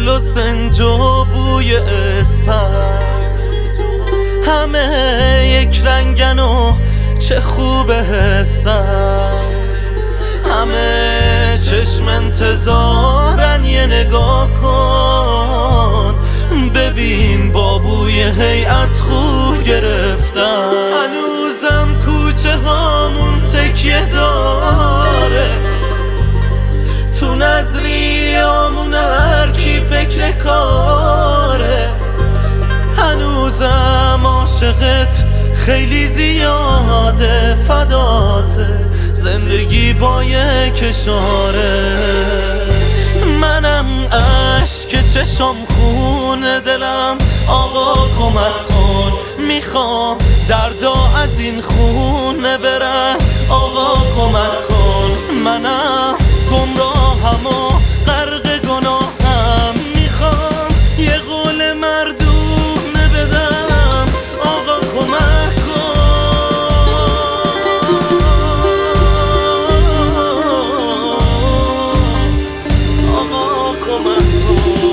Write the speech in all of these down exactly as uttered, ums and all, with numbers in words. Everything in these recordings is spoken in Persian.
گل و سنج و بوی اسپر، همه یک رنگن و چه خوبه حسن، همه چشم انتظارن یه نگاه کن ببین با بوی هیئت خوب گرفتن. هنوزم کوچه هامون تکیه داره، تو نظریامون هر کی فکر کاره، هنوزم عاشقت خیلی زیاده، فداته زندگی با یک اشاره. منم اشک چشم خون دلم، آقا کمک کن میخوام دردا از این خونه برم، آقا کمک کن منم گمراهم و غرق گناهم، میخوام یه قول مردونه بدم، آقا کمک کن. آقا کمک کن.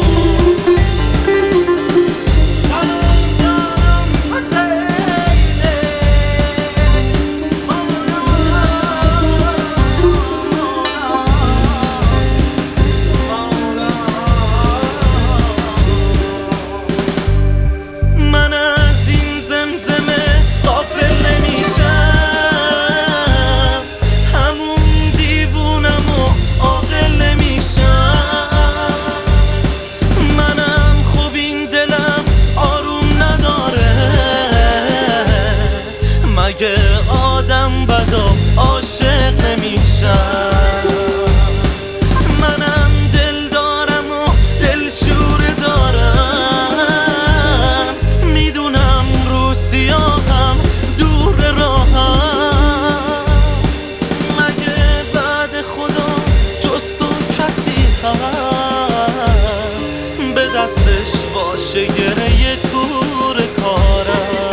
مگه آدم بدا عاشق نمیشن؟ منم دل دارم و دل شوره دارم، میدونم رو سیاهم دور راهم، مگه بعد خدا جز تو کسی هست به دستش باشه گره کور کارم؟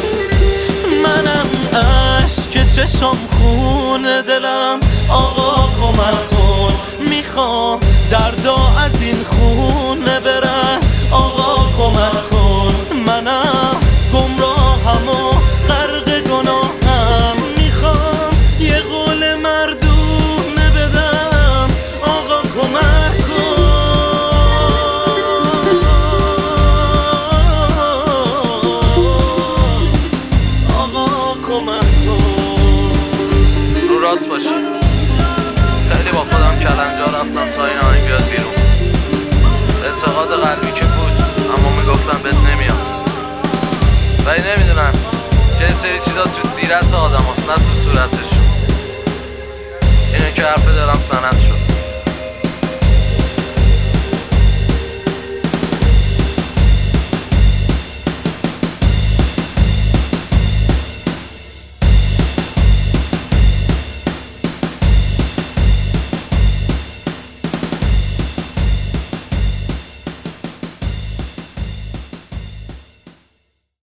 اشک چشم خون دلم، آقا کمک کن میخوام دردا از این خونه برم، آقا کمک کن منم گمراهم و غرق گناهم، میخوام یه قول مردونه بدم، آقا کمک کن. آقا کمک رو راست باشی. خیلی با خودم کلنجا رفتم تا این آهنگ بیاد بیرون. اعتقاد قلبی که بود اما میگفتم بهت نمیاد، ولی نمیدونم که یه سری چیزا تو سیرت آدم هست نه تو صورتش. اینه که حرف دارم سند شد.